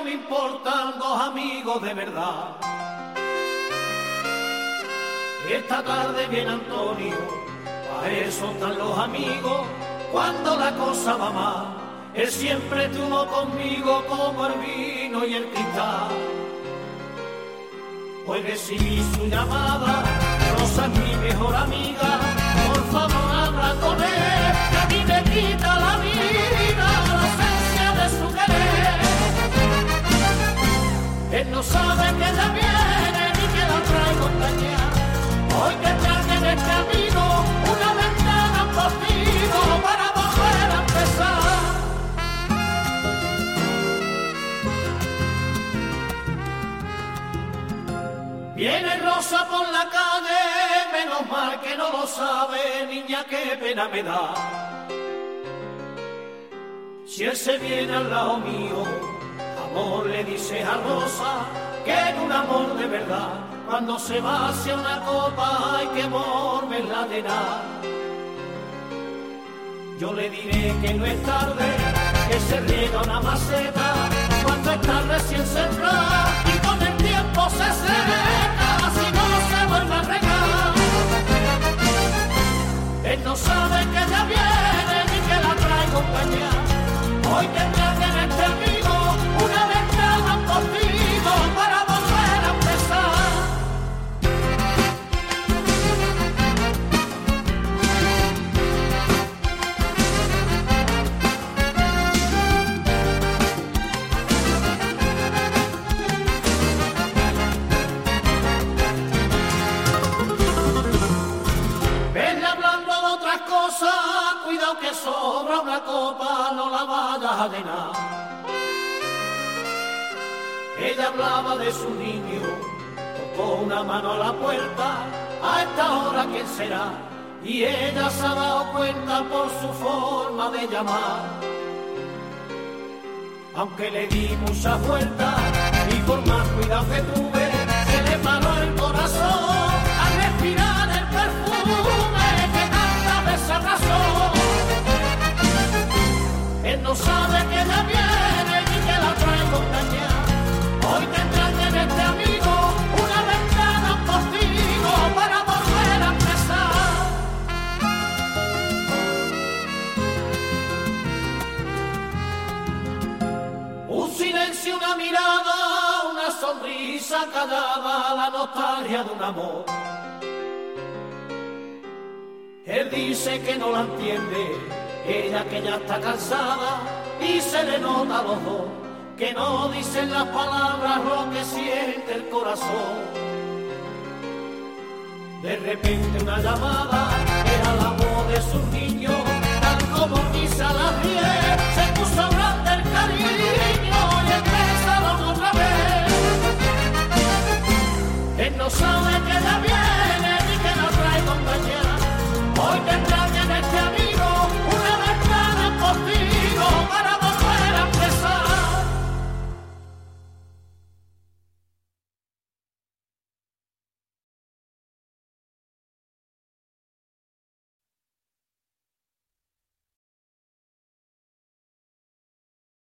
me importan dos amigos de verdad. Esta tarde viene Antonio, para eso están los amigos, cuando la cosa va mal. Él siempre estuvo conmigo como el vino y el cristal. Hoy recibí su llamada, Rosa es mi mejor amiga, por favor habla con él, que a mí me quita la vida, la esencia de su querer. Él no sabe que ella viene ni que la trae compañía. Hoy que traigan este amigo una ventana contigo para volver a empezar. Viene Rosa por la calle, menos mal que no lo sabe, niña, qué pena me da. Si él se viene al lado mío, amor, le dice a Rosa, que en un amor de verdad, cuando se va hacia una copa hay que volverla a llenar. Yo le diré que no es tarde, que se riega una maceta, cuando está recién sembrada y con el tiempo se seca, si no se vuelve a regar. Él no sabe que ella viene ni que la trae compañía. Hoy tendrá que en este amigo una ventana contigo para volver a empezar. Cuidado que sobra una copa, no la vayas a llenar. Ella hablaba de su niño, tocó una mano a la puerta, a esta hora quién será, y ella se ha dado cuenta por su forma de llamar. Aunque le di muchas vueltas y por más cuidado que tuve, se le paró el corazón al respirar el perfume que tantas veces arrasó. Él no sabe que ella viene ni que la trae compañía. Hoy tendrán en este amigo una ventana contigo para volver a empezar. Un silencio, una mirada, una sonrisa callada, la nostalgia de un amor. Él dice que no la entiende, ella que ya está cansada, y se le nota a los dos que no dicen las palabras lo que siente el corazón. De repente una llamada, era la